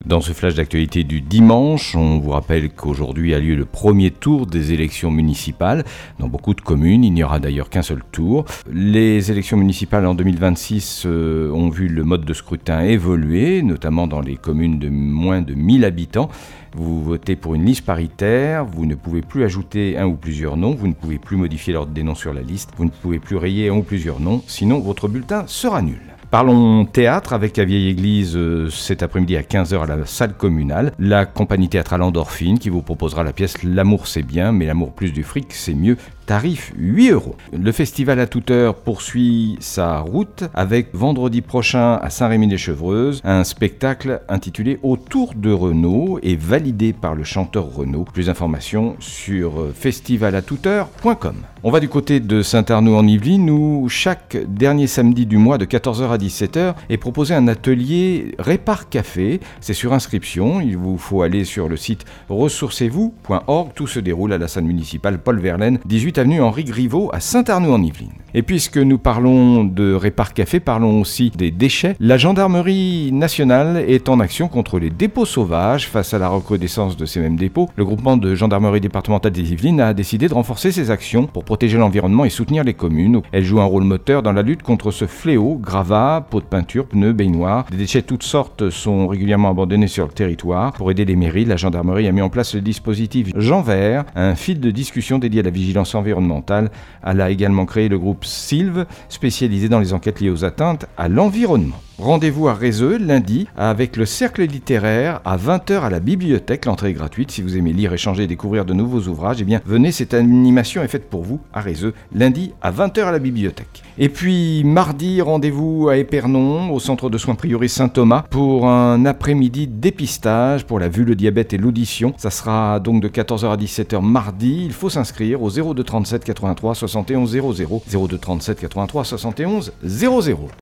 Dans ce flash d'actualité du dimanche, on vous rappelle qu'aujourd'hui a lieu le premier tour des élections municipales. Dans beaucoup de communes, il n'y aura d'ailleurs qu'un seul tour. Les élections municipales en 2026 ont vu le mode de scrutin évoluer, notamment dans les communes de moins de 1000 habitants. Vous votez pour une liste paritaire, vous ne pouvez plus ajouter un ou plusieurs noms, vous ne pouvez plus modifier l'ordre des noms sur la liste, vous ne pouvez plus rayer un ou plusieurs noms, sinon votre bulletin sera nul. Parlons théâtre avec la Vieille Église cet après-midi à 15h à la salle communale. La compagnie théâtrale Endorphine qui vous proposera la pièce L'amour c'est bien, mais l'amour plus du fric c'est mieux. Tarif 8 €. Le festival à toute heure poursuit sa route avec vendredi prochain à Saint-Rémy-des-Chevreuses un spectacle intitulé Autour de Renaud et validé par le chanteur Renaud. Plus d'informations sur festivalatouteheure.com. On va du côté de Saint-Arnoult-en-Yvelines où chaque dernier samedi du mois de 14h à 17h est proposé un atelier Répare Café. C'est sur inscription, il vous faut aller sur le site ressourcez-vous.org. Tout se déroule à la salle municipale Paul Verlaine, 18 avenue Henri Griveaux à Saint-Arnoult-en-Yvelines. Et puisque nous parlons de Répare Café, parlons aussi des déchets. La gendarmerie nationale est en action contre les dépôts sauvages. Face à la recrudescence de ces mêmes dépôts, le groupement de gendarmerie départementale des Yvelines a décidé de renforcer ses actions pour protéger l'environnement et soutenir les communes. Elle joue un rôle moteur dans la lutte contre ce fléau. Gravats, pots de peinture, pneus, baignoires, des déchets de toutes sortes sont régulièrement abandonnés sur le territoire. Pour aider les mairies, la gendarmerie a mis en place le dispositif Jean Vert, un fil de discussion dédié à la vigilance environnementale. Elle a également créé le groupe Sylve, spécialisé dans les enquêtes liées aux atteintes à l'environnement. Rendez-vous à Rézeux lundi avec le cercle littéraire à 20h à la bibliothèque. L'entrée est gratuite. Si vous aimez lire, échanger et découvrir de nouveaux ouvrages, eh bien venez, cette animation est faite pour vous à Rézeux lundi à 20h à la bibliothèque. Et puis mardi, rendez-vous à Épernon au centre de soins prioré Saint-Thomas pour un après-midi dépistage pour la vue, le diabète et l'audition. Ça sera donc de 14h à 17h mardi. Il faut s'inscrire au 02 37 83 71 00 02 37 83 71 00.